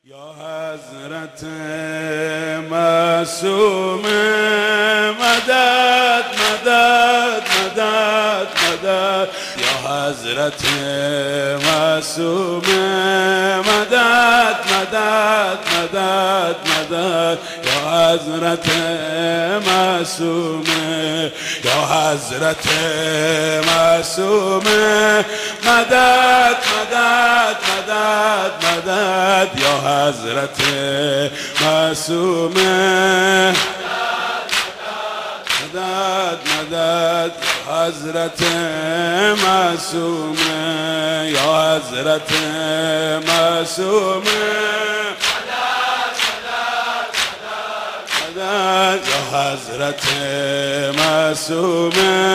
یا حضرت معصوم مدد مدد مدد مدد یا حضرت معصوم مدد مدد مدد مدد یا حضرت معصوم یا حضرت معصوم مدد مدد مدد مدد یا حضرت معصوم مدد مدد حضرت معصوم یا حضرت معصوم مدد یا حضرت معصوم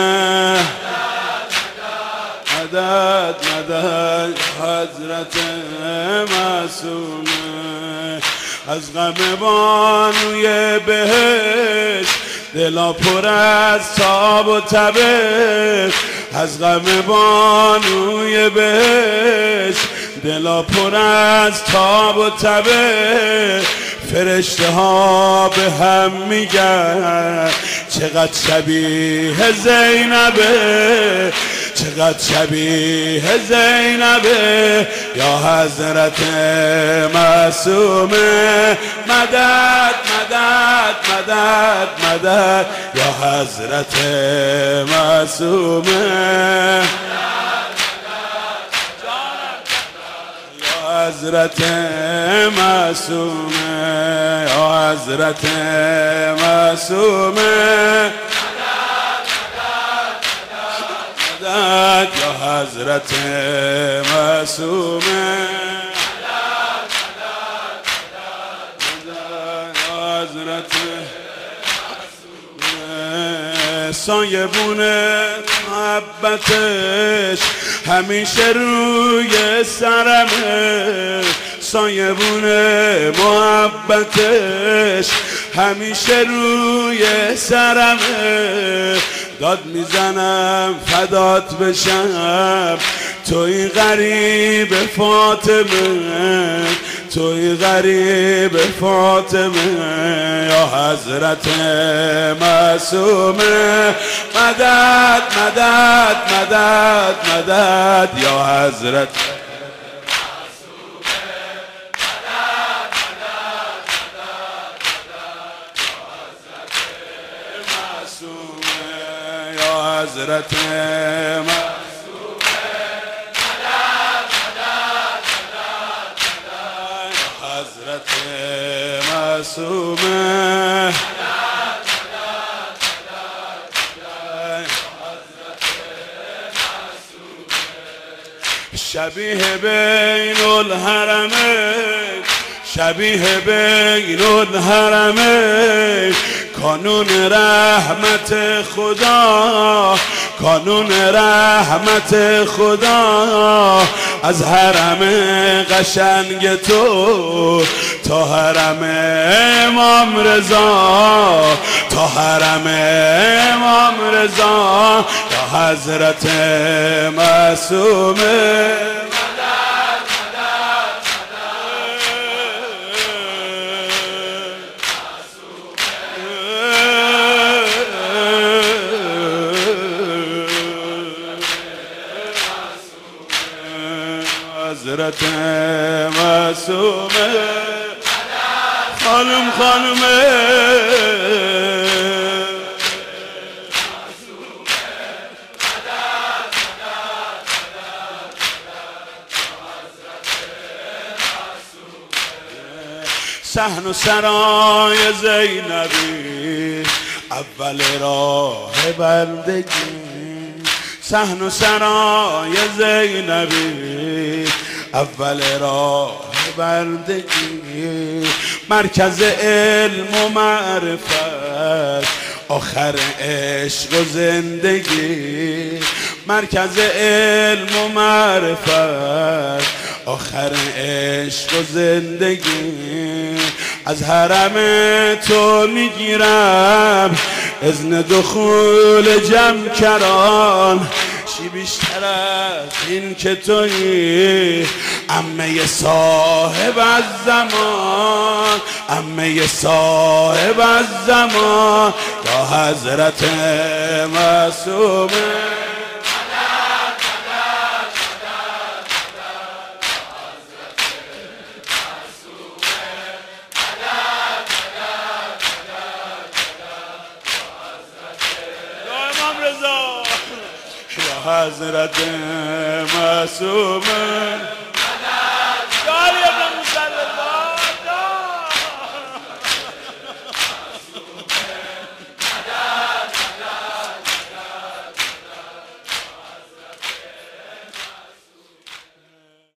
مدد مدد حضرت معصوم از غم بانوی بهشت دلا پر از تاب و تبش از غم بانوی بهشت دلا پر از تاب و تبش فرشته ها به هم میگن چقدر شبیه زینبه چقدر شبیه زینبه یا حضرت معصوم مدد مدد مدد مدد یا حضرت معصوم یا حضرت معصوم یا حضرت معصوم یا حضرت معصوم حضرت سایبون محبتش همیشه روی سرمه سایبون محبتش همیشه روی سرمه داد میزنم فدات بشم توی غریب فاطمه توی غریب فاطمه یا حضرت معصوم مدد مدد مدد مدد یا حضرت حضرت معصوم حضرت معصوم شبیه بین الحرمین شبیه بین الحرمین کانون رحمت خدا کانون رحمت خدا از حرم قشنگ تو تا حرم امام رضا تا حرم امام رضا یا حضرت معصوم حضرت معصوم خانم خانمه صحن و سرای زینبی اول راه بندگی صحن و سرای زینبی اول راه بندگی مرکز علم و معرفت آخر عشق و زندگی مرکز علم و معرفت آخر عشق و زندگی از حرم تو میگیرم اذن دخول جمکران چی بیشتر از این که تویی عمه صاحب از زمان، عمه صاحب از زمان، یا حضرت معصومه. یا حضرت معصومه